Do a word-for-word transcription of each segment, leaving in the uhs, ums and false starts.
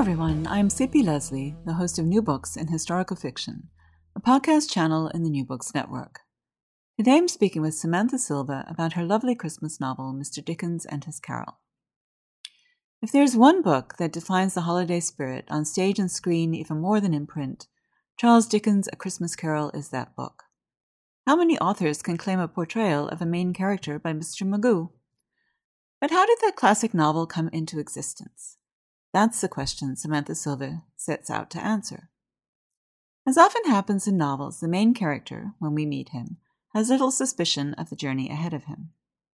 everyone, I'm C P Leslie, the host of New Books in Historical Fiction, a podcast channel in the New Books Network. Today I'm speaking with Samantha Silva about her lovely Christmas novel, Mister Dickens and His Carol. If there's one book that defines the holiday spirit on stage and screen even more than in print, Charles Dickens' A Christmas Carol is that book. How many authors can claim a portrayal of a main character by Mister Magoo? But how did that classic novel come into existence? That's the question Samantha Silva sets out to answer. As often happens in novels, the main character, when we meet him, has little suspicion of the journey ahead of him.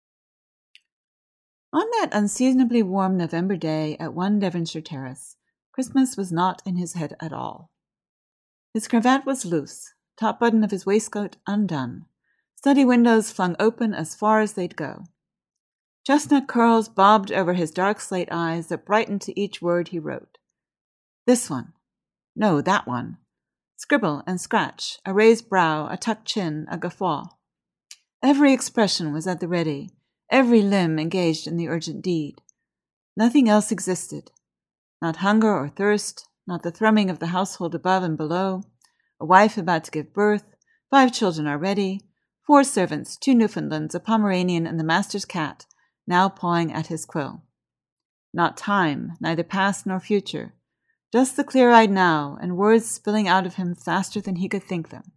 On that unseasonably warm November day at one Devonshire terrace, Christmas was not in his head at all. His cravat was loose, top button of his waistcoat undone, study windows flung open as far as they'd go. Chestnut curls bobbed over his dark slate eyes that brightened to each word he wrote. This one. No, that one. Scribble and scratch, a raised brow, a tucked chin, a guffaw. Every expression was at the ready, every limb engaged in the urgent deed. Nothing else existed. Not hunger or thirst, not the thrumming of the household above and below, a wife about to give birth, five children already, four servants, two Newfoundlands, a Pomeranian, and the master's cat, now pawing at his quill. Not time, neither past nor future, just the clear-eyed now, and words spilling out of him faster than he could think them.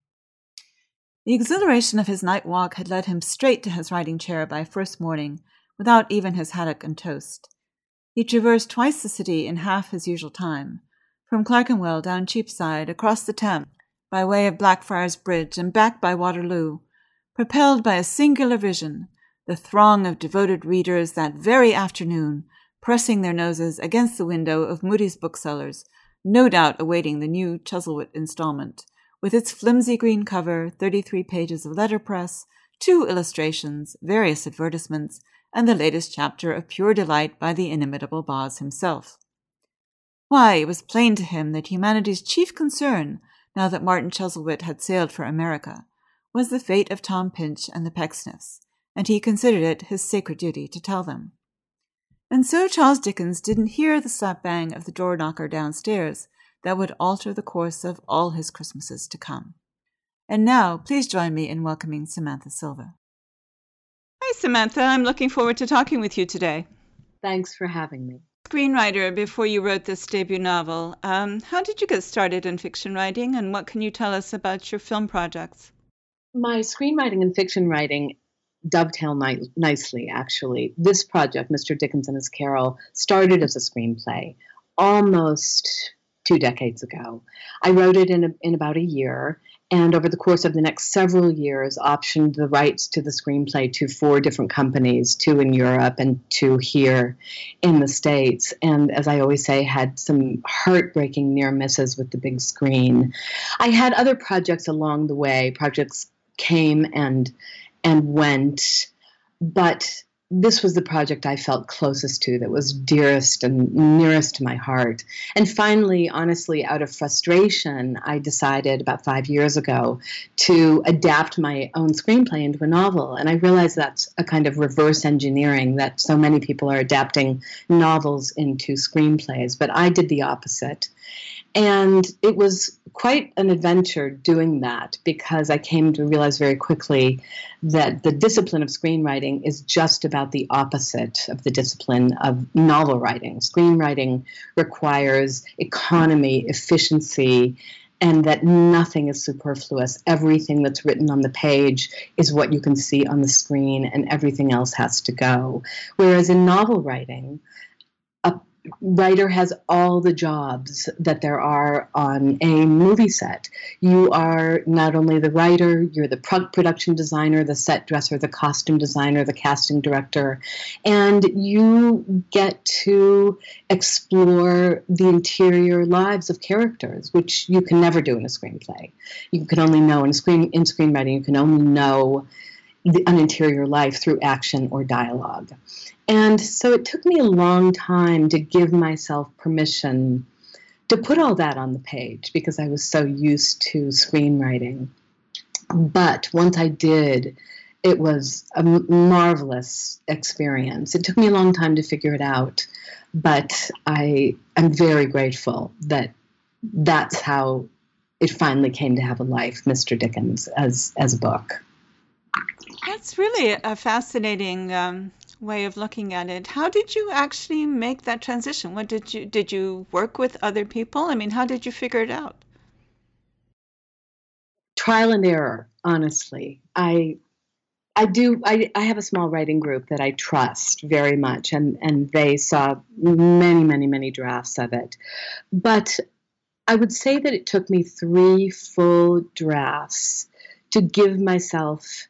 The exhilaration of his night walk had led him straight to his writing chair by first morning, without even his haddock and toast. He traversed twice the city in half his usual time, from Clerkenwell down Cheapside, across the Thames, by way of Blackfriars Bridge, and back by Waterloo, propelled by a singular vision, the throng of devoted readers that very afternoon, pressing their noses against the window of Moody's booksellers, no doubt awaiting the new Chuzzlewit installment, with its flimsy green cover, thirty-three pages of letterpress, two illustrations, various advertisements, and the latest chapter of pure delight by the inimitable Boz himself. Why, it was plain to him that humanity's chief concern, now that Martin Chuzzlewit had sailed for America, was the fate of Tom Pinch and the Pecksniffs, and he considered it his sacred duty to tell them. And so Charles Dickens didn't hear the slap-bang of the door-knocker downstairs that would alter the course of all his Christmases to come. And now, please join me in welcoming Samantha Silva. Hi, Samantha. I'm looking forward to talking with you today. Thanks for having me. Screenwriter before you wrote this debut novel. Um, how did you get started in fiction writing, and what can you tell us about your film projects? My screenwriting and fiction writing dovetail ni- nicely, actually. This project, Mister Dickens and His Carol, started as a screenplay almost two decades ago. I wrote it in, a, in about a year, and over the course of the next several years, optioned the rights to the screenplay to four different companies, two in Europe and two here in the States. And as I always say, had some heartbreaking near misses with the big screen. I had other projects along the way. Projects came and and went, but this was the project I felt closest to, that was dearest and nearest to my heart. And finally, honestly, out of frustration, I decided about five years ago to adapt my own screenplay into a novel. And I realized that's a kind of reverse engineering, that so many people are adapting novels into screenplays, but I did the opposite. And it was quite an adventure doing that, because I came to realize very quickly that the discipline of screenwriting is just about the opposite of the discipline of novel writing. Screenwriting requires economy, efficiency, and that nothing is superfluous. Everything that's written on the page is what you can see on the screen, and everything else has to go. Whereas in novel writing, a writer has all the jobs that there are on a movie set. You are not only the writer, you're the pro- production designer, the set dresser, the costume designer, the casting director, and you get to explore the interior lives of characters, which you can never do in a screenplay. You can only know in screen in screenwriting, you can only know the, an interior life through action or dialogue. And so it took me a long time to give myself permission to put all that on the page, because I was so used to screenwriting. But once I did, it was a marvelous experience. It took me a long time to figure it out, but I am very grateful that that's how it finally came to have a life, Mister Dickens, as as a book. That's really a fascinating um, way of looking at it. How did you actually make that transition? What did you did you work with other people? I mean, how did you figure it out? Trial and error, honestly. I I do I, I have a small writing group that I trust very much, and, and they saw many, many, many drafts of it. But I would say that it took me three full drafts to give myself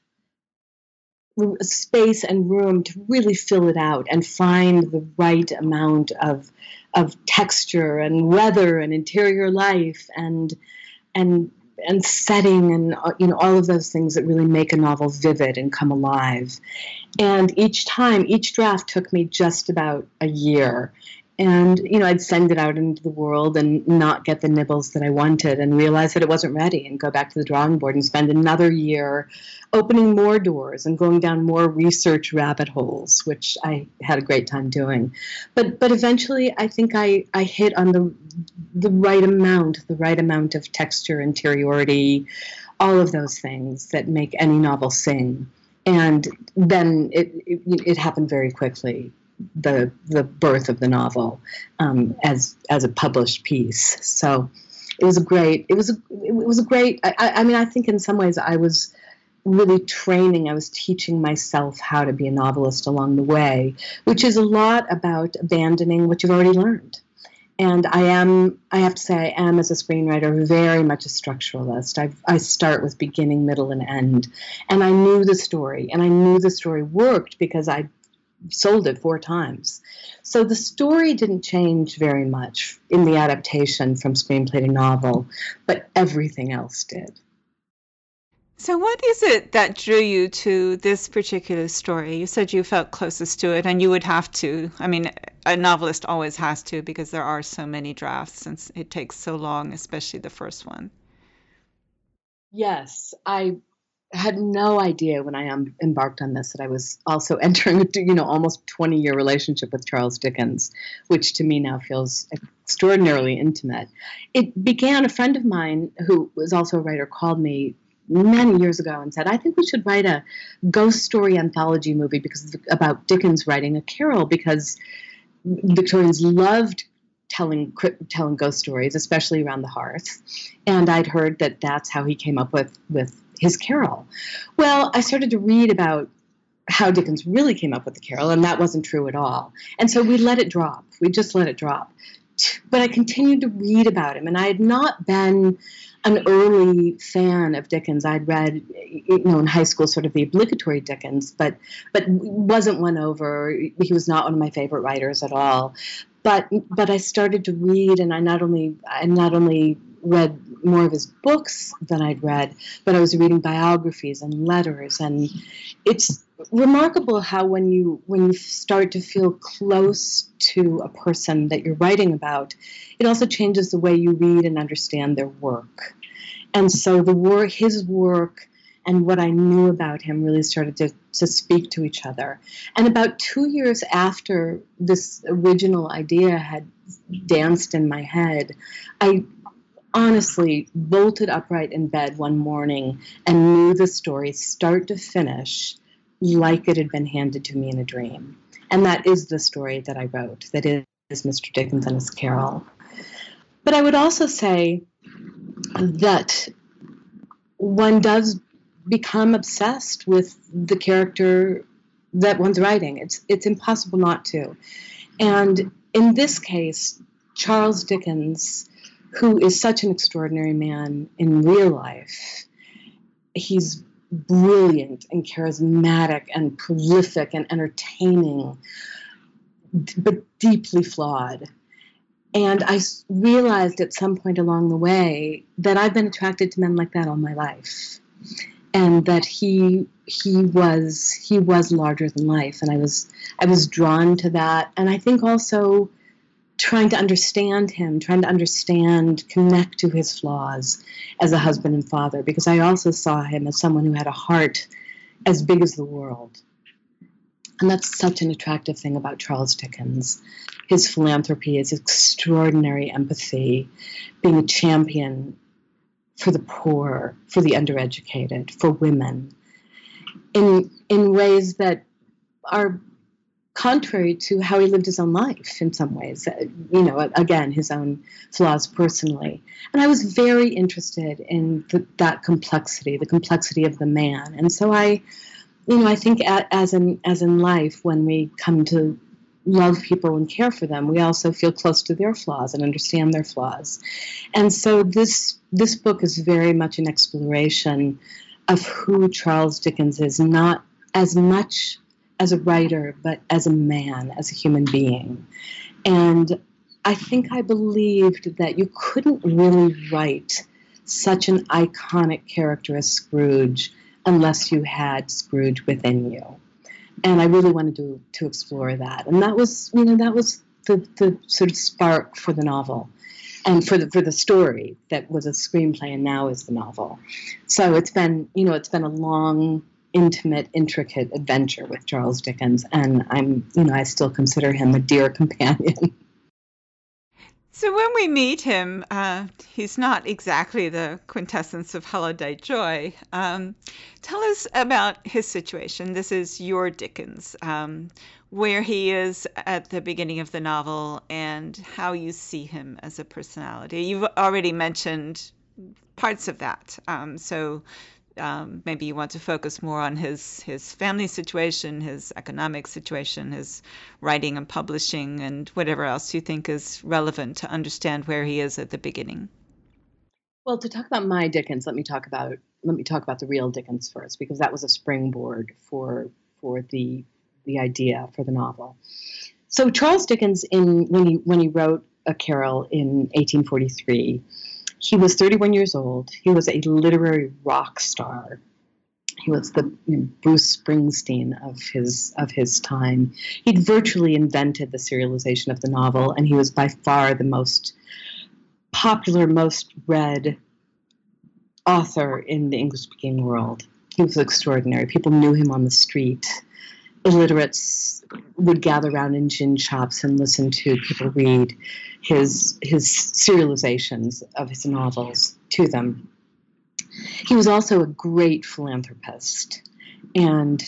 space and room to really fill it out and find the right amount of of texture and weather and interior life and and and setting and you know all of those things that really make a novel vivid and come alive. And each time, each draft took me just about a year. And, you know, I'd send it out into the world and not get the nibbles that I wanted and realize that it wasn't ready and go back to the drawing board and spend another year opening more doors and going down more research rabbit holes, which I had a great time doing. But but eventually I think I, I hit on the the right amount, the right amount of texture, interiority, all of those things that make any novel sing. And then it it, it happened very quickly. the the birth of the novel um, as as a published piece. So it was a great, it was a, it was a great, I, I mean, I think in some ways I was really training, I was teaching myself how to be a novelist along the way, which is a lot about abandoning what you've already learned. And I am, I have to say, I am as a screenwriter very much a structuralist. I, I start with beginning, middle, and end. And I knew the story, and I knew the story worked because I sold it four times. So the story didn't change very much in the adaptation from screenplay to novel, but everything else did. So what is it that drew you to this particular story? You said you felt closest to it, and you would have to. I mean, a novelist always has to because there are so many drafts since it takes so long, especially the first one. Yes, I had no idea when I um, embarked on this that I was also entering a you know almost twenty year relationship with Charles Dickens, which to me now feels extraordinarily intimate. It began, a friend of mine who was also a writer called me many years ago and said, I think we should write a ghost story anthology movie because about Dickens writing a carol, because Victorians loved telling telling ghost stories, especially around the hearth. And I'd heard that that's how he came up with with his carol. Well, I started to read about how Dickens really came up with the carol, and that wasn't true at all. And so we let it drop. We just let it drop. But I continued to read about him, and I had not been an early fan of Dickens. I'd read, you know, in high school, sort of the obligatory Dickens, but but wasn't won over. He was not one of my favorite writers at all. But but I started to read, and I not only I not only read more of his books than I'd read, but I was reading biographies and letters, and it's remarkable how when you when you start to feel close to a person that you're writing about, it also changes the way you read and understand their work. And so the work, his work, and what I knew about him really started to, to speak to each other. And about two years after this original idea had danced in my head, I honestly bolted upright in bed one morning and knew the story start to finish like it had been handed to me in a dream. And that is the story that I wrote, that is Mister Dickens and his Carol. But I would also say that one does become obsessed with the character that one's writing. It's it's impossible not to. And in this case, Charles Dickens, who is such an extraordinary man in real life, he's brilliant and charismatic and prolific and entertaining, but deeply flawed. And I realized at some point along the way that I've been attracted to men like that all my life, and that he he was he was larger than life, and I was I was drawn to that. And I think also trying to understand him, trying to understand, connect to his flaws as a husband and father, because I also saw him as someone who had a heart as big as the world. And that's such an attractive thing about Charles Dickens. His philanthropy, his extraordinary empathy, being a champion for the poor, for the undereducated, for women, in in ways that are contrary to how he lived his own life in some ways. You know, again, his own flaws personally. And I was very interested in the, that complexity, the complexity of the man. And so I, you know, I think as in as in life, when we come to love people and care for them, we also feel close to their flaws and understand their flaws. And so this this book is very much an exploration of who Charles Dickens is, not as much as a writer, but as a man, as a human being. And I think I believed that you couldn't really write such an iconic character as Scrooge unless you had Scrooge within you. And I really wanted to to explore that. And that was, you know, that was the, the sort of spark for the novel and for the for the story that was a screenplay and now is the novel. So it's been, you know, it's been a long, intimate, intricate adventure with Charles Dickens, and I'm, you know, I still consider him a dear companion. So when we meet him, uh, he's not exactly the quintessence of holiday joy. Um, tell us about his situation. This is your Dickens, um, where he is at the beginning of the novel and how you see him as a personality. You've already mentioned parts of that. Um, so Um, maybe you want to focus more on his, his family situation, his economic situation, his writing and publishing, and whatever else you think is relevant to understand where he is at the beginning. Well, to talk about my Dickens, let me talk about let me talk about the real Dickens first, because that was a springboard for for the the idea for the novel. So Charles Dickens, in when he when he wrote A Carol in eighteen forty-three. He was thirty-one years old. He was a literary rock star. He was the you know, Bruce Springsteen of his of his time. He'd virtually invented the serialization of the novel, and he was by far the most popular, most read author in the English-speaking world. He was extraordinary. People knew him on the street. Illiterates would gather around in gin shops and listen to people read his his serializations of his novels to them. He was also a great philanthropist and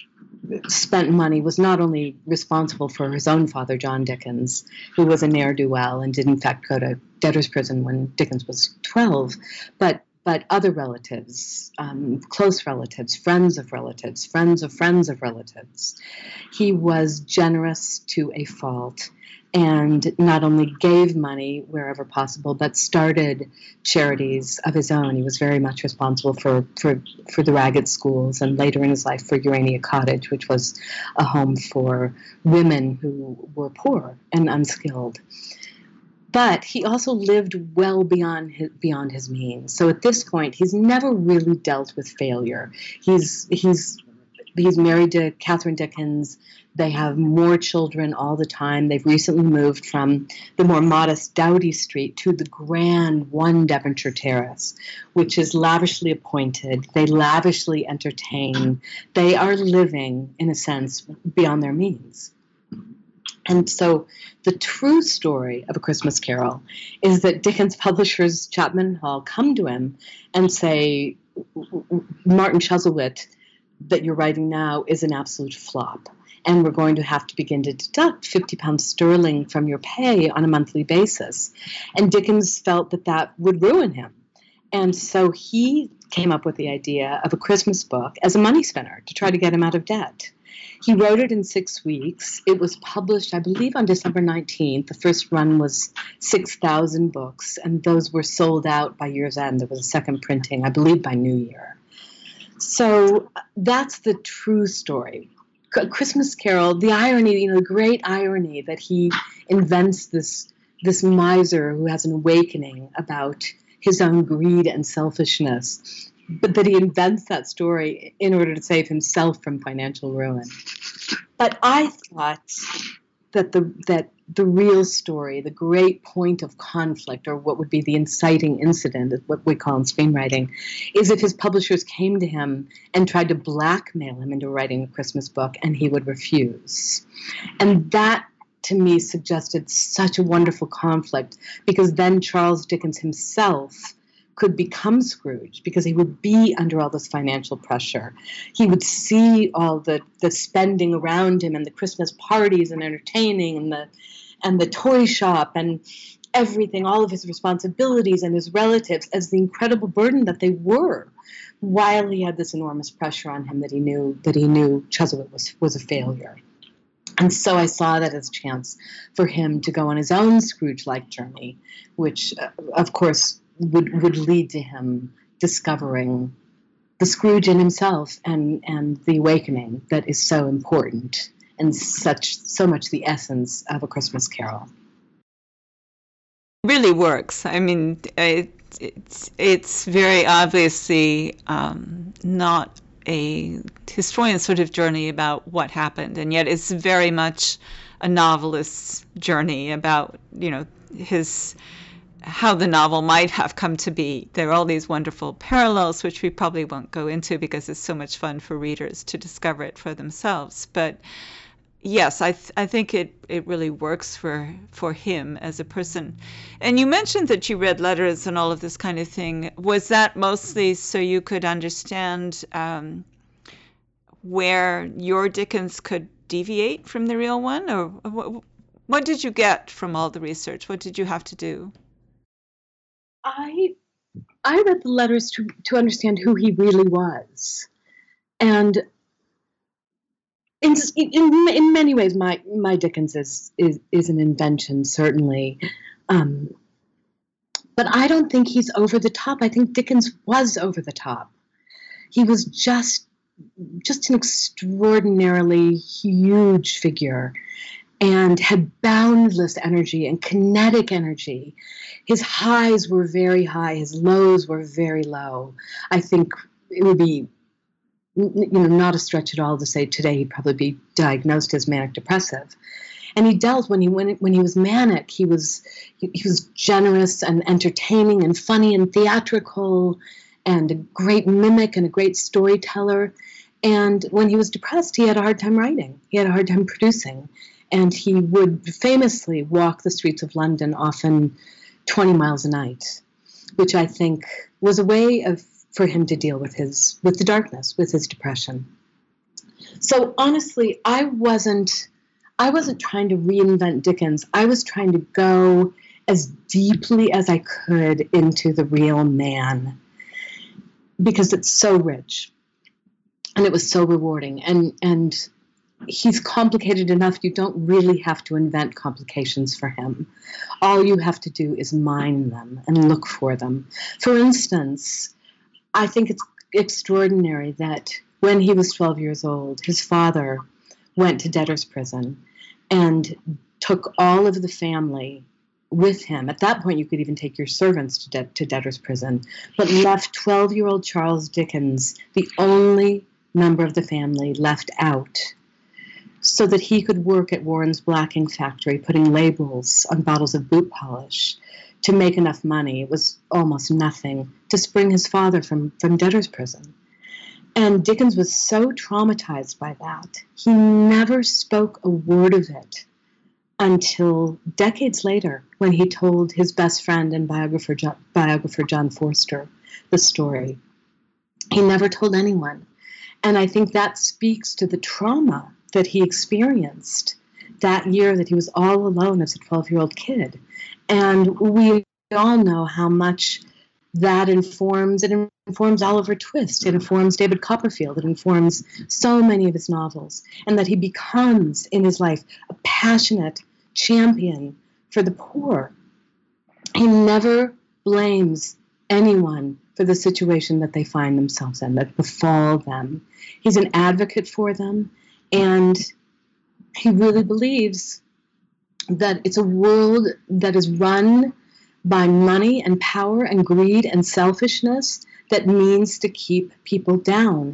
spent money, was not only responsible for his own father, John Dickens, who was a ne'er-do-well and did in fact go to debtor's prison when Dickens was twelve, but but other relatives, um, close relatives, friends of relatives, friends of friends of relatives. He was generous to a fault and not only gave money wherever possible, but started charities of his own. He was very much responsible for, for, for the Ragged Schools, and later in his life for Urania Cottage, which was a home for women who were poor and unskilled. But he also lived well beyond his, beyond his means. So at this point, he's never really dealt with failure. He's he's he's married to Catherine Dickens. They have more children all the time. They've recently moved from the more modest Doughty Street to the grand One Devonshire Terrace, which is lavishly appointed. They lavishly entertain. They are living, in a sense, beyond their means. And so the true story of A Christmas Carol is that Dickens' publishers, Chapman Hall, come to him and say, Martin Chuzzlewit, that you're writing now is an absolute flop, and we're going to have to begin to deduct fifty pounds sterling from your pay on a monthly basis. And Dickens felt that that would ruin him. And so he came up with the idea of a Christmas book as a money spinner to try to get him out of debt. He wrote it in six weeks. It was published, I believe, on December nineteenth. The first run was six thousand books, and those were sold out by year's end. There was a second printing, I believe, by New Year. So that's the true story. A Christmas Carol, the irony, you know, the great irony that he invents this, this miser who has an awakening about his own greed and selfishness, but that he invents that story in order to save himself from financial ruin. But I thought that the that the real story, the great point of conflict, or what would be the inciting incident, is what we call in screenwriting, is if his publishers came to him and tried to blackmail him into writing a Christmas book, and he would refuse. And that, to me, suggested such a wonderful conflict, because then Charles Dickens himself could become Scrooge, because he would be under all this financial pressure. He would see all the, the spending around him and the Christmas parties and entertaining and the and the toy shop and everything, all of his responsibilities and his relatives, as the incredible burden that they were, while he had this enormous pressure on him that he knew that he knew Chuzzlewit was, was a failure. And so I saw that as a chance for him to go on his own Scrooge-like journey, which, uh, of course, would would lead to him discovering the Scrooge in himself and, and the awakening that is so important and such so much the essence of A Christmas Carol. Really works. I mean, it, it's it's very obviously um, not a historian sort of journey about what happened, and yet it's very much a novelist's journey about, you know, his how the novel might have come to be. There are all these wonderful parallels, which we probably won't go into because it's so much fun for readers to discover it for themselves. But yes, I th- I think it, it really works for for him as a person. And you mentioned that you read letters and all of this kind of thing. Was that mostly so you could understand um, where your Dickens could deviate from the real one? Or what, what did you get from all the research? What did you have to do? I I read the letters to, to understand who he really was. And in, in, in many ways, my, my Dickens is, is, is an invention, certainly. Um, but I don't think he's over the top. I think Dickens was over the top. He was just, just an extraordinarily huge figure and had boundless energy and kinetic energy. His highs were very high. His lows were very low. I think it would be, you know, not a stretch at all to say today he'd probably be diagnosed as manic depressive. And he dealt when he when, when he was manic, he was he, he was generous and entertaining and funny and theatrical and a great mimic and a great storyteller. And when he was depressed, he had a hard time writing. He had a hard time producing. And he would famously walk the streets of London, often twenty miles a night, which I think was a way of for him to deal with his with the darkness, with his depression. So honestly, I wasn't I wasn't trying to reinvent Dickens. I was trying to go as deeply as I could into the real man, because it's so rich and it was so rewarding. And and he's complicated enough. You don't really have to invent complications for him. All you have to do is mine them and look for them. For instance, I think it's extraordinary that when he was twelve years old, his father went to debtor's prison and took all of the family with him. At that point, you could even take your servants to, de- to debtor's prison, but left twelve-year-old Charles Dickens, the only member of the family left out, so that he could work at Warren's blacking factory, putting labels on bottles of boot polish to make enough money. It was almost nothing to spring his father from, from debtor's prison. And Dickens was so traumatized by that, he never spoke a word of it until decades later, when he told his best friend and biographer, John, biographer John Forster the story. He never told anyone. And I think that speaks to the trauma that he experienced that year that he was all alone as a twelve-year-old kid. And we all know how much that informs, it informs Oliver Twist, it informs David Copperfield, it informs so many of his novels, and that he becomes, in his life, a passionate champion for the poor. He never blames anyone for the situation that they find themselves in, that befall them. He's an advocate for them. And he really believes that it's a world that is run by money and power and greed and selfishness that means to keep people down.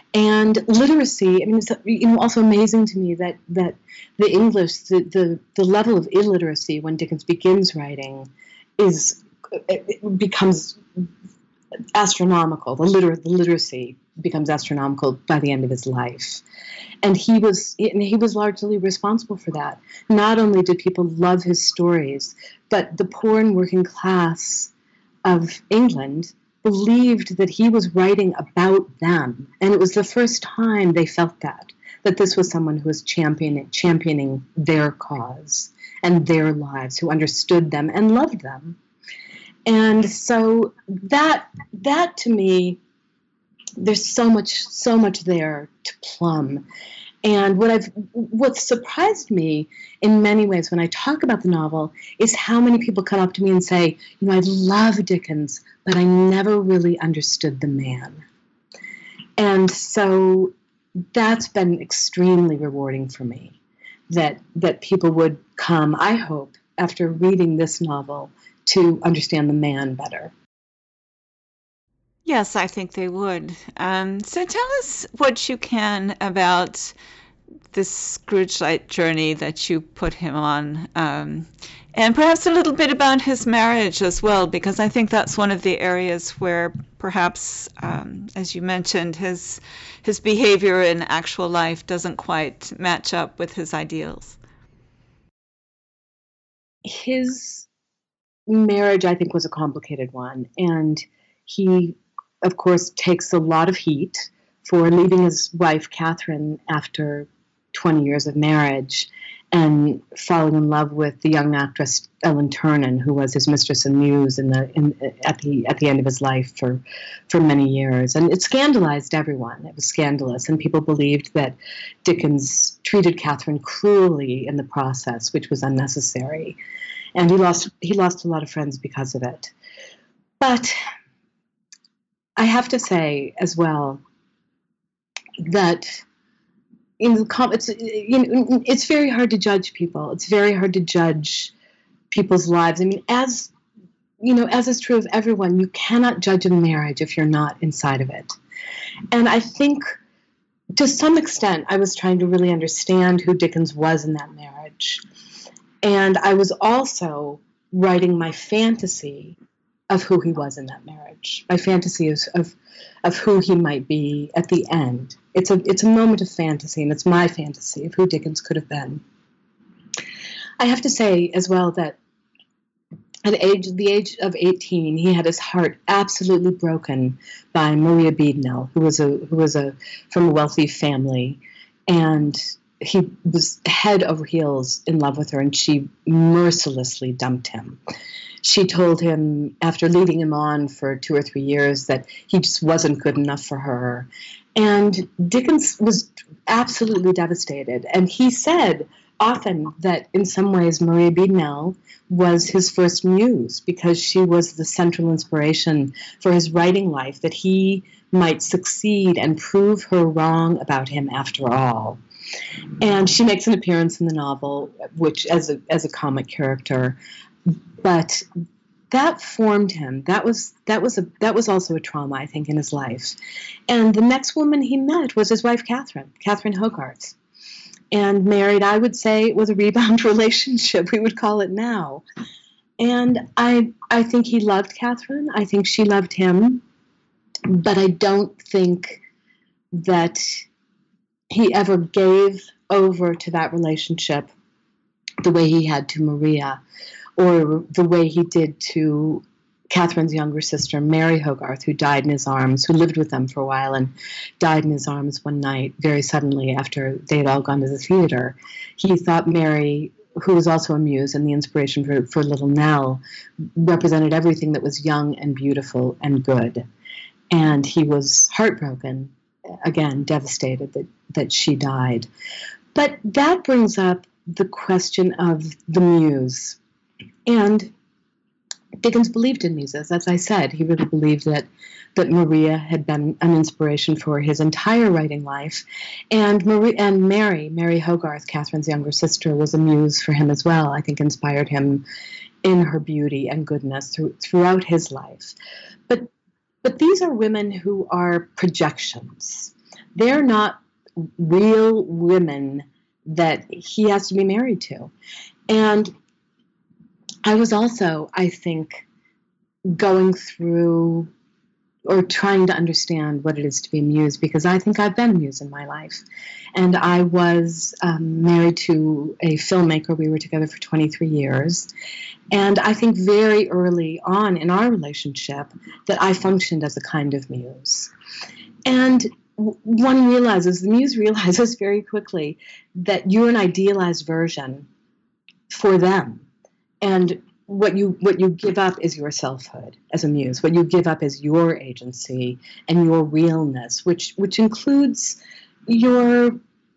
And literacy, I mean, it's, you know, also amazing to me that, that the English, the, the, the level of illiteracy when Dickens begins writing is, it becomes astronomical. The, liter- the literacy becomes astronomical by the end of his life. And he was, and he was largely responsible for that. Not only did people love his stories, but the poor and working class of England believed that he was writing about them. And it was the first time they felt that, that this was someone who was championing, championing their cause and their lives, who understood them and loved them. And so that, that to me, there's so much, so much there to plumb. And what I've, what surprised me in many ways when I talk about the novel is how many people come up to me and say, you know, I love Dickens, but I never really understood the man. And so that's been extremely rewarding for me, that that people would come, I hope, after reading this novel, to understand the man better. Yes, I think they would. Um, so tell us what you can about this Scrooge-like journey that you put him on, um, and perhaps a little bit about his marriage as well, because I think that's one of the areas where perhaps, um, as you mentioned, his his behavior in actual life doesn't quite match up with his ideals. His marriage, I think, was a complicated one, and he, of course, takes a lot of heat for leaving his wife, Catherine, after twenty years of marriage, and falling in love with the young actress Ellen Ternan, who was his mistress and muse in the in, at the at the end of his life for for many years. And it scandalized everyone. It was scandalous, and people believed that Dickens treated Catherine cruelly in the process, which was unnecessary. And he lost he lost a lot of friends because of it. But I have to say as well that in the com- it's you know it's very hard to judge people. It's very hard to judge people's lives. I mean, as you know, as is true of everyone, you cannot judge a marriage if you're not inside of it. And I think, to some extent, I was trying to really understand who Dickens was in that marriage. And I was also writing my fantasy of who he was in that marriage, my fantasy of, of of who he might be at the end. It's a it's a moment of fantasy, and it's my fantasy of who Dickens could have been. I have to say as well that at age the age of eighteen, he had his heart absolutely broken by Maria Beadnell, who was a who was a from a wealthy family, and he was head over heels in love with her, and she mercilessly dumped him. She told him, after leading him on for two or three years, that he just wasn't good enough for her. And Dickens was absolutely devastated. And he said often that in some ways Maria Beadnell was his first muse, because she was the central inspiration for his writing life, that he might succeed and prove her wrong about him after all. And she makes an appearance in the novel, which as a as a comic character, but that formed him. That was that was a that was also a trauma, I think, in his life. And the next woman he met was his wife, Catherine, Catherine Hogarth, and married. I would say it was a rebound relationship. We would call it now. And I I think he loved Catherine. I think she loved him, but I don't think that he ever gave over to that relationship the way he had to Maria, or the way he did to Catherine's younger sister, Mary Hogarth, who died in his arms, who lived with them for a while and died in his arms one night very suddenly after they had all gone to the theater. He thought Mary, who was also a muse and the inspiration for, for Little Nell, represented everything that was young and beautiful and good. And he was heartbroken, again, devastated that, that she died. But that brings up the question of the muse. And Dickens believed in muses. As I said, he really believed that that Maria had been an inspiration for his entire writing life. And Marie, and Mary, Mary Hogarth, Catherine's younger sister, was a muse for him as well. I think inspired him in her beauty and goodness through, throughout his life. But but these are women who are projections. They're not real women that he has to be married to. And I was also, I think, going through or trying to understand what it is to be a muse, because I think I've been a muse in my life. And I was um, married to a filmmaker. We were together for twenty-three years. And I think very early on in our relationship that I functioned as a kind of muse. And one realizes, the muse realizes very quickly that you're an idealized version for them. And what you what you give up is your selfhood as a muse. What you give up is your agency and your realness, which which includes your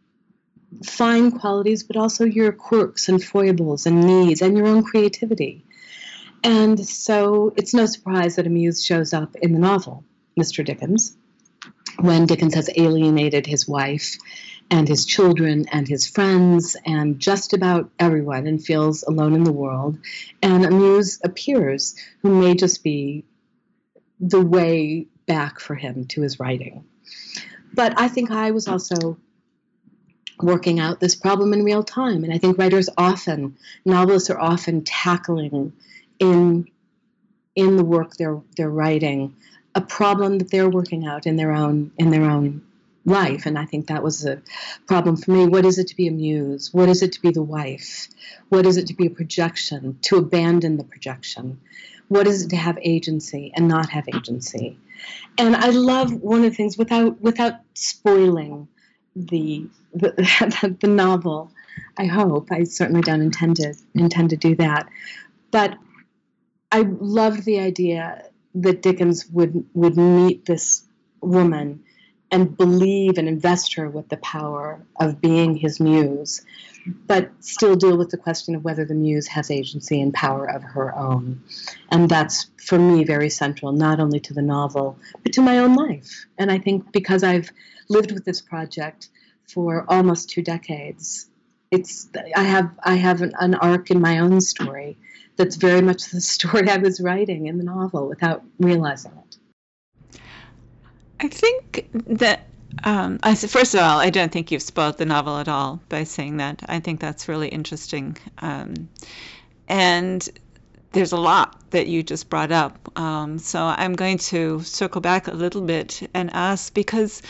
fine qualities, but also your quirks and foibles and needs and your own creativity. And so it's no surprise that a muse shows up in the novel, Mister Dickens, when Dickens has alienated his wife and his children and his friends and just about everyone and feels alone in the world. And a muse appears who may just be the way back for him to his writing. But I think I was also working out this problem in real time. And I think writers often, novelists are often tackling in, in the work they're, they're writing a problem that they're working out in their own in their own life. And I think that was a problem for me. What is it to be a muse? What is it to be the wife? What is it to be a projection, to abandon the projection? What is it to have agency and not have agency? And I love one of the things, without without spoiling the the, the novel, I hope, I certainly don't intend to, intend to do that, but I loved the idea that Dickens would would meet this woman and believe and invest her with the power of being his muse, but still deal with the question of whether the muse has agency and power of her own. And that's, for me, very central, not only to the novel, but to my own life. And I think because I've lived with this project for almost two decades, it's I have I have an, an arc in my own story that's very much the story I was writing in the novel without realizing it. I think that, um, I first of all, I don't think you've spoiled the novel at all by saying that. I think that's really interesting. Um, and there's a lot that you just brought up. Um, so I'm going to circle back a little bit and ask, because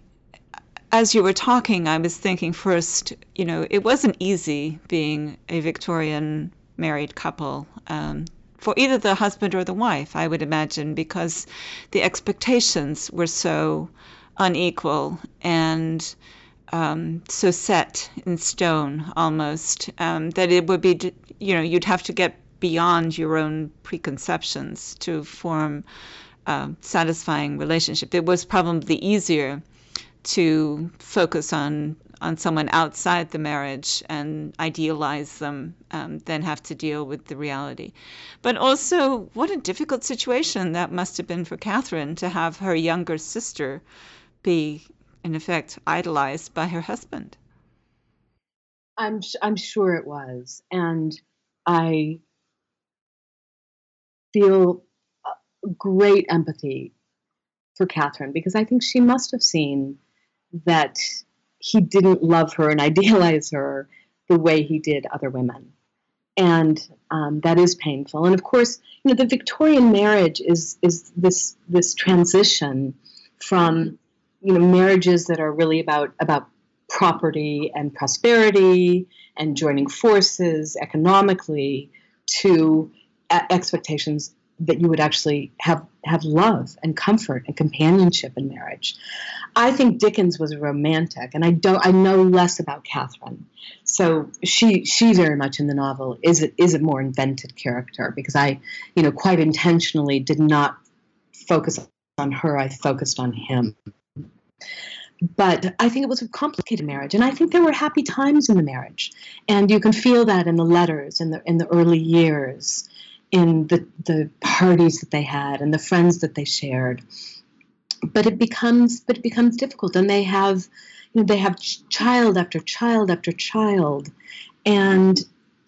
as you were talking, I was thinking first, you know, it wasn't easy being a Victorian married couple, um, for either the husband or the wife, I would imagine, because the expectations were so unequal and um, so set in stone almost, um, that it would be, you know, you'd have to get beyond your own preconceptions to form a satisfying relationship. It was probably easier to focus on on someone outside the marriage and idealize them, um, than have to deal with the reality. But also, what a difficult situation that must have been for Catherine to have her younger sister be, in effect, idolized by her husband. I'm I'm sure it was, and I feel great empathy for Catherine, because I think she must have seen that he didn't love her and idealize her the way he did other women. And um, that is painful. And of course, you know, the Victorian marriage is is this this transition from, you know, marriages that are really about about property and prosperity and joining forces economically to a- expectations that you would actually have, have love and comfort and companionship in marriage. I think Dickens was a romantic, and I don't. I know less about Catherine, so she she very much in the novel is a, is a more invented character, because I, you know, quite intentionally did not focus on her. I focused on him. But I think it was a complicated marriage, and I think there were happy times in the marriage, and you can feel that in the letters in the in the early years, in the, the parties that they had and the friends that they shared. But it becomes, but it becomes difficult, and they have, you know, they have ch- child after child after child, and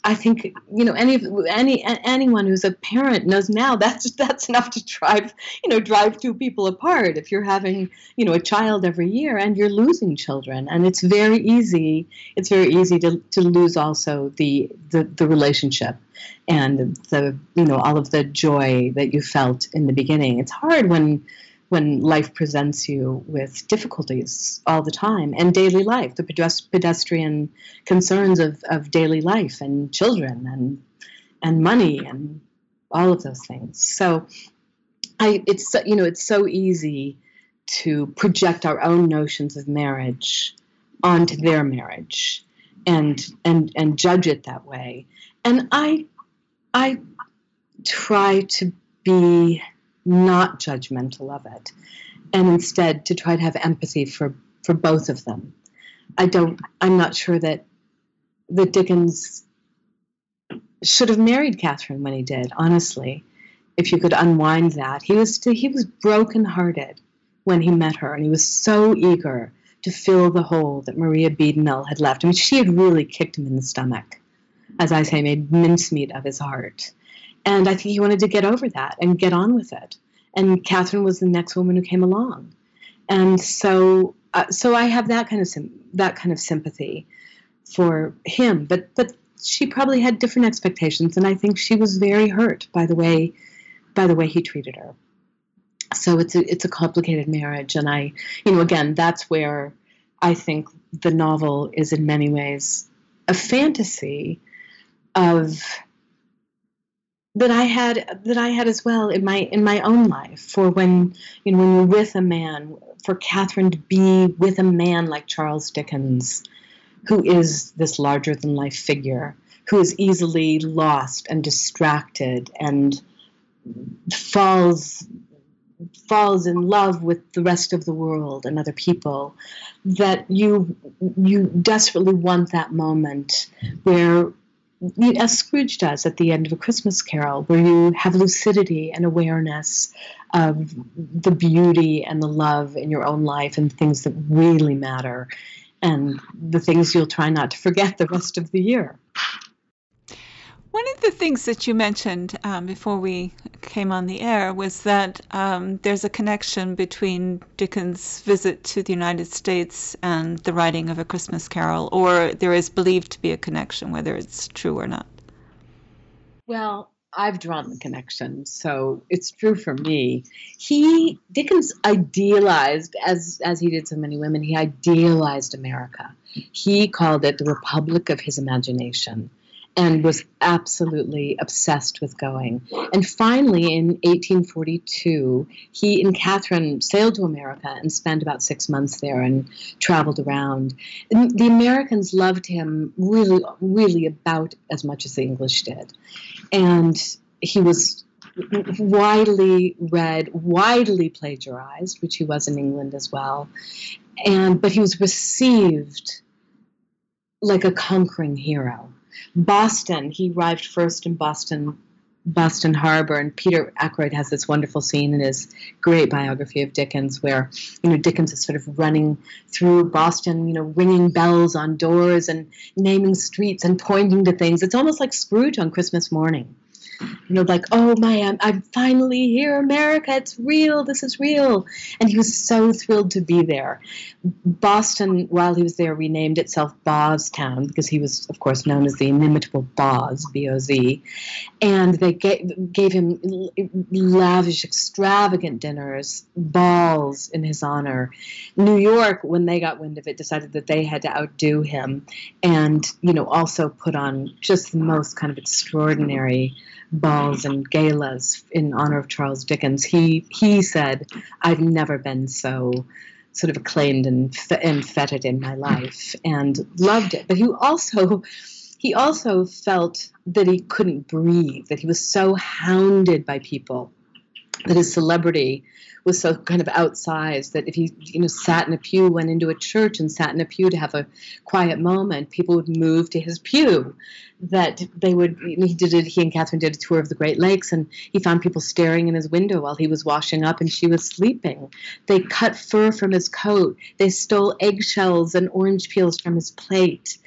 I think, you know, any any anyone who's a parent knows now that's that's enough to drive, you know, drive two people apart if you're having, you know, a child every year and you're losing children. And it's very easy. It's very easy to, to lose also the, the the relationship and the, you know, all of the joy that you felt in the beginning. It's hard when when life presents you with difficulties all the time, and daily life, the pedestrian concerns of, of daily life and children and and money and all of those things. So I it's you know it's so easy to project our own notions of marriage onto their marriage and and and judge it that way. And I I try to be not judgmental of it, and instead to try to have empathy for, for both of them. I don't, I'm not sure that, that Dickens should have married Catherine when he did, honestly, if you could unwind that. He was, he was brokenhearted when he met her, and he was so eager to fill the hole that Maria Beadnell had left. I mean, she had really kicked him in the stomach, as I say, made mincemeat of his heart. And I think he wanted to get over that and get on with it. And Catherine was the next woman who came along. And so, uh, so I have that kind of sim- that kind of sympathy for him. But but she probably had different expectations, and I think she was very hurt by the way by the way he treated her. So it's a it's a complicated marriage, and I, you know, again, that's where I think the novel is in many ways a fantasy of. that I had that I had as well in my in my own life. For when you know when you're with a man, for Catherine to be with a man like Charles Dickens, who is this larger than life figure, who is easily lost and distracted and falls falls in love with the rest of the world and other people, that you you desperately want that moment where, as Scrooge does at the end of A Christmas Carol, where you have lucidity and awareness of the beauty and the love in your own life and things that really matter, and the things you'll try not to forget the rest of the year. One of the things that you mentioned um, before we came on the air was that um, there's a connection between Dickens' visit to the United States and the writing of A Christmas Carol, or there is believed to be a connection, whether it's true or not. Well, I've drawn the connection, so it's true for me. He, Dickens idealized, as, as he did so many women, he idealized America. He called it the Republic of his imagination, and was absolutely obsessed with going. And finally, in eighteen forty-two, he and Catherine sailed to America and spent about six months there and traveled around. And the Americans loved him really, really about as much as the English did. And he was widely read, widely plagiarized, which he was in England as well. And but he was received like a conquering hero. Boston, he arrived first in Boston, Boston Harbor, and Peter Ackroyd has this wonderful scene in his great biography of Dickens where, you know, Dickens is sort of running through Boston, you know, ringing bells on doors and naming streets and pointing to things. It's almost like Scrooge on Christmas morning. You know, like, oh my, I'm, I'm finally here, America, it's real, this is real. And he was so thrilled to be there. Boston, while he was there, renamed itself Boztown because he was, of course, known as the inimitable Boz, B O Z. And they gave, gave him lavish, extravagant dinners, balls in his honor. New York, when they got wind of it, decided that they had to outdo him and, you know, also put on just the most kind of extraordinary balls and galas in honor of Charles Dickens. He he said, I've never been so sort of acclaimed and, and feted in my life, and loved it. But he also he also felt that he couldn't breathe, that he was so hounded by people, that his celebrity was so kind of outsized that if he, you know, sat in a pew, went into a church and sat in a pew to have a quiet moment, people would move to his pew. That they would, he did it, he and Catherine did a tour of the Great Lakes, and he found people staring in his window while he was washing up and she was sleeping. They cut fur from his coat. They stole eggshells and orange peels from his plate.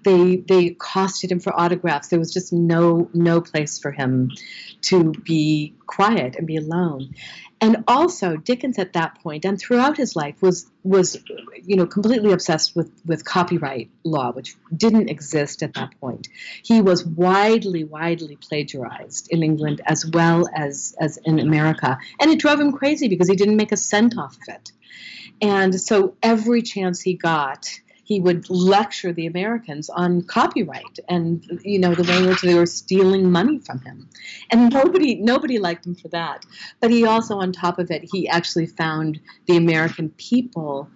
they they accosted him for autographs. There was just no no place for him to be quiet and be alone. And also, Dickens at that point and throughout his life was was you know completely obsessed with with copyright law, which didn't exist at that point. He was widely widely plagiarized in England as well as as in America, and it drove him crazy because he didn't make a cent off of it. And so every chance he got, he would lecture the Americans on copyright and, you know, the way in which they were stealing money from him. And nobody nobody liked him for that. But he also, on top of it, he actually found the American people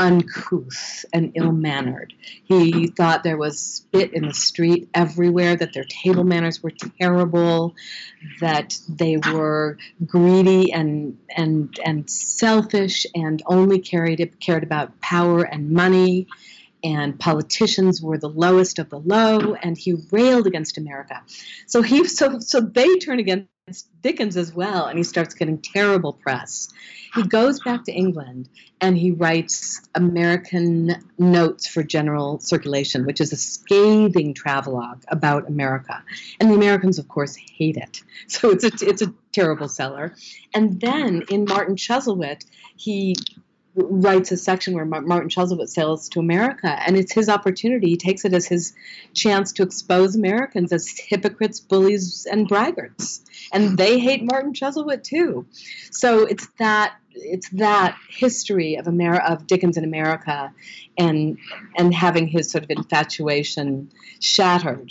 uncouth and ill-mannered. He thought there was spit in the street everywhere, that their table manners were terrible, that they were greedy and and and selfish and only cared cared about power and money, and politicians were the lowest of the low, and he railed against America. So he so so they turn against Dickens as well, and he starts getting terrible press. He goes back to England and he writes American Notes for General Circulation, which is a scathing travelogue about America. And the Americans, of course, hate it. So it's a, it's a terrible seller. And then in Martin Chuzzlewit, he writes a section where Martin Chuzzlewit sails to America, and it's his opportunity. He takes it as his chance to expose Americans as hypocrites, bullies, and braggarts. And they hate Martin Chuzzlewit too. So it's that it's that history of Ameri- of Dickens in America, and and having his sort of infatuation shattered,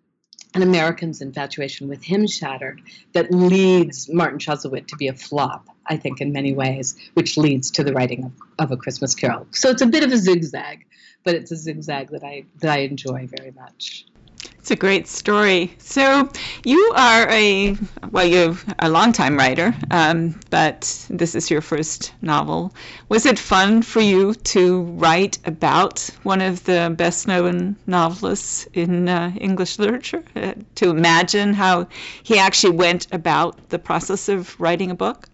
and Americans' infatuation with him shattered, that leads Martin Chuzzlewit to be a flop, I think, in many ways, which leads to the writing of, of A Christmas Carol. So it's a bit of a zigzag, but it's a zigzag that I that I enjoy very much. It's a great story. So you are a, well, you're a longtime writer, um, but this is your first novel. Was it fun for you to write about one of the best-known novelists in uh, English literature, uh, to imagine how he actually went about the process of writing a book?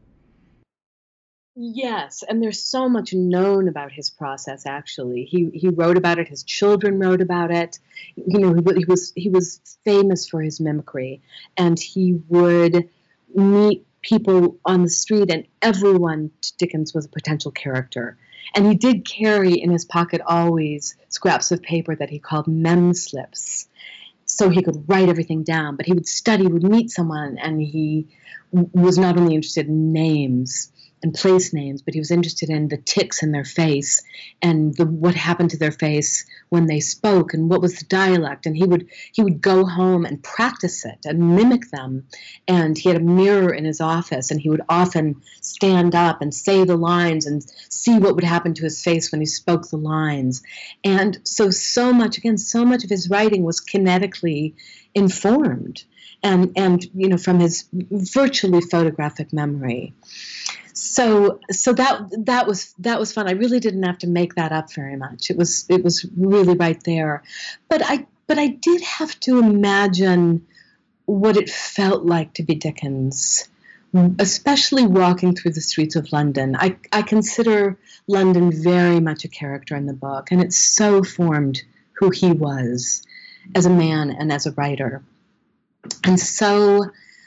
Yes, and there's so much known about his process. Actually, he he wrote about it. His children wrote about it. You know, he, he was he was famous for his mimicry, and he would meet people on the street, and everyone to Dickens was a potential character. And he did carry in his pocket always scraps of paper that he called mem slips, so he could write everything down. But he would study, would meet someone, and he was not only interested in names and place names, but he was interested in the tics in their face and the, what happened to their face when they spoke and what was the dialect. And he would he would go home and practice it and mimic them. And he had a mirror in his office, and he would often stand up and say the lines and see what would happen to his face when he spoke the lines. And so, so much, again, so much of his writing was kinetically informed and, and you know, from his virtually photographic memory. So, so that that was that was fun. I really didn't have to make that up very much. It was it was really right there. But I but I did have to imagine what it felt like to be Dickens, especially walking through the streets of London. I I consider London very much a character in the book, and it so formed who he was as a man and as a writer. And so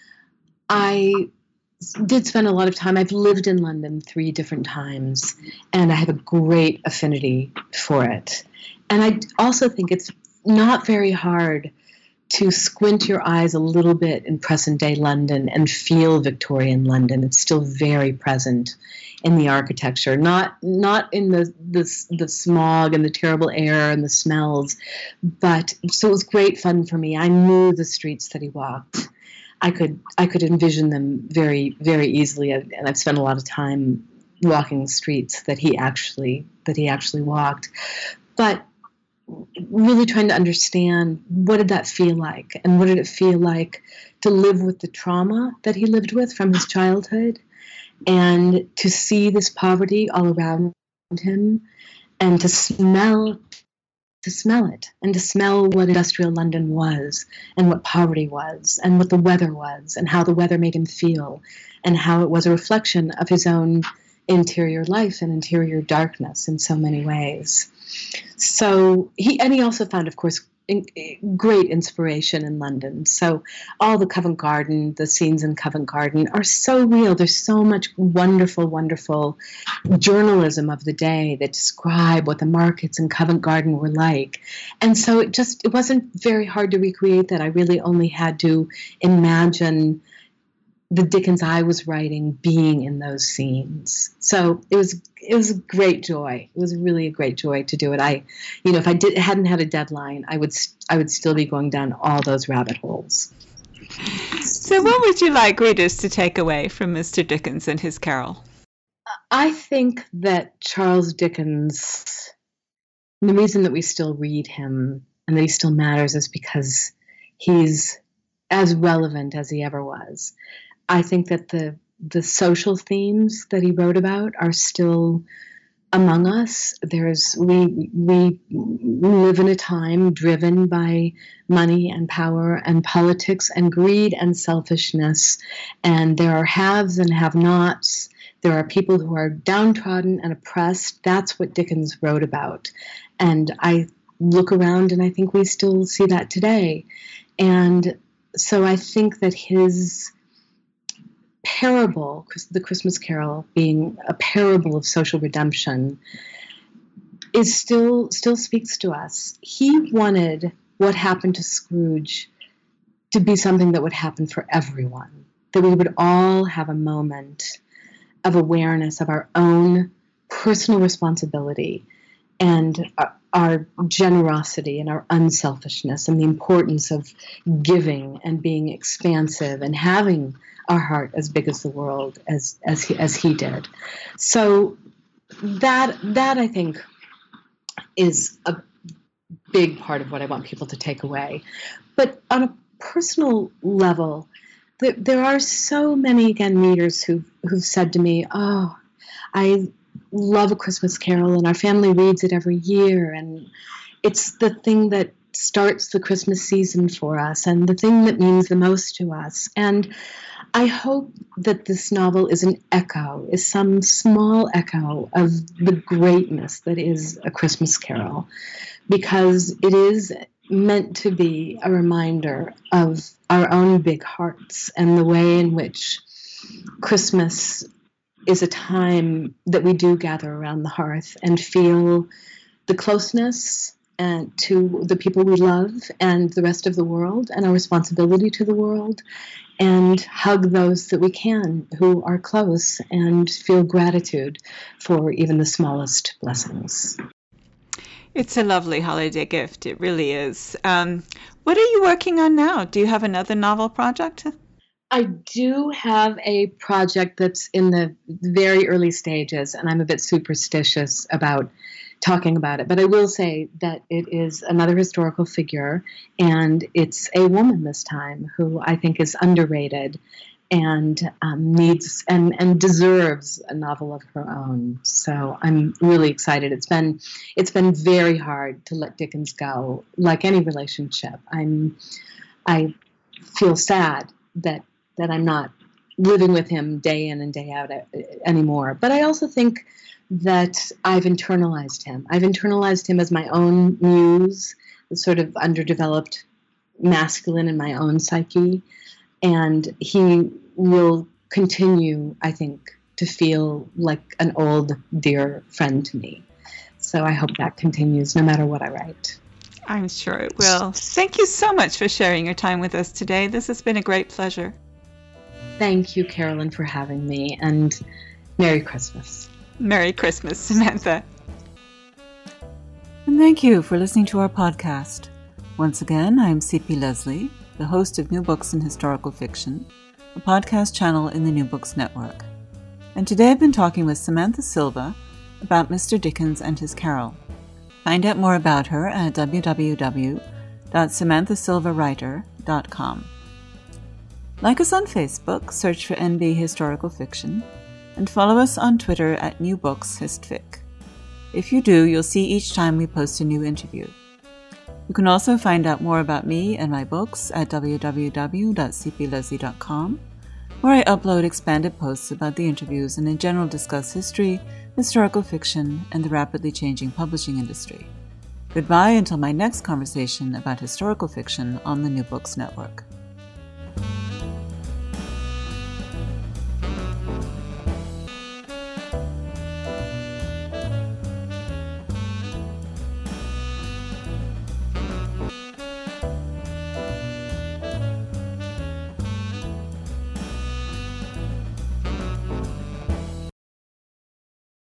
I did spend a lot of time. I've lived in London three different times, and I have a great affinity for it. And I also think it's not very hard to squint your eyes a little bit in present-day London and feel Victorian London. It's still very present in the architecture, not not in the the, the smog and the terrible air and the smells. But so it was great fun for me. I knew the streets that he walked. I could I could envision them very very easily, and I've spent a lot of time walking the streets that he actually that he actually walked. But really trying to understand, what did that feel like, and what did it feel like to live with the trauma that he lived with from his childhood, and to see this poverty all around him, and to smell. to smell it, and to smell what industrial London was, and what poverty was, and what the weather was, and how the weather made him feel, and how it was a reflection of his own interior life and interior darkness in so many ways. So he, and he also found, of course, in, great inspiration in London. So all the Covent Garden, the scenes in Covent Garden are so real. There's so much wonderful, wonderful journalism of the day that describe what the markets in Covent Garden were like. And so it just, it wasn't very hard to recreate that. I really only had to imagine the Dickens I was writing being in those scenes. So it was it was a great joy. It was really a great joy to do it. I, you know, if I did hadn't had a deadline, I would I would still be going down all those rabbit holes. So what would you like readers to take away from Mister Dickens and his Carol? I think that Charles Dickens, the reason that we still read him and that he still matters is because he's as relevant as he ever was. I think that the the social themes that he wrote about are still among us. There's we we live in a time driven by money and power and politics and greed and selfishness, and there are haves and have-nots. There are people who are downtrodden and oppressed. That's what Dickens wrote about, and I look around and I think we still see that today. And so I think that his parable, the Christmas Carol being a parable of social redemption, is still still speaks to us. He wanted what happened to Scrooge to be something that would happen for everyone, that we would all have a moment of awareness of our own personal responsibility and our, our generosity and our unselfishness and the importance of giving and being expansive and having our heart as big as the world as as he, as he did. So that that I think is a big part of what I want people to take away. But on a personal level, there, there are so many again readers who who've said to me, "Oh, I love A Christmas Carol, and our family reads it every year, and it's the thing that starts the Christmas season for us, and the thing that means the most to us." And I hope that this novel is an echo, is some small echo of the greatness that is A Christmas Carol, because it is meant to be a reminder of our own big hearts and the way in which Christmas is a time that we do gather around the hearth and feel the closeness and to the people we love and the rest of the world and our responsibility to the world, and hug those that we can who are close and feel gratitude for even the smallest blessings. It's a lovely holiday gift. It really is. Um, what are you working on now? Do you have another novel project? I do have a project that's in the very early stages, and I'm a bit superstitious about talking about it. But I will say that it is another historical figure, and it's a woman this time who I think is underrated and um, needs and, and deserves a novel of her own. So I'm really excited. It's been it's been very hard to let Dickens go, like any relationship. I'm I feel sad that that I'm not living with him day in and day out anymore. But I also think that I've internalized him. I've internalized him as my own muse, the sort of underdeveloped masculine in my own psyche. And he will continue, I think, to feel like an old, dear friend to me. So I hope that continues no matter what I write. I'm sure it will. Thank you so much for sharing your time with us today. This has been a great pleasure. Thank you, Carolyn, for having me, and Merry Christmas. Merry Christmas, Samantha. And thank you for listening to our podcast. Once again, I'm C P Leslie, the host of New Books in Historical Fiction, a podcast channel in the New Books Network. And today I've been talking with Samantha Silva about Mister Dickens and his Carol. Find out more about her at w w w dot samantha silva writer dot com. Like us on Facebook, search for N B Historical Fiction, and follow us on Twitter at New Books Histfic. If you do, you'll see each time we post a new interview. You can also find out more about me and my books at w w w dot c p leslie dot com, where I upload expanded posts about the interviews and in general discuss history, historical fiction, and the rapidly changing publishing industry. Goodbye until my next conversation about historical fiction on the New Books Network.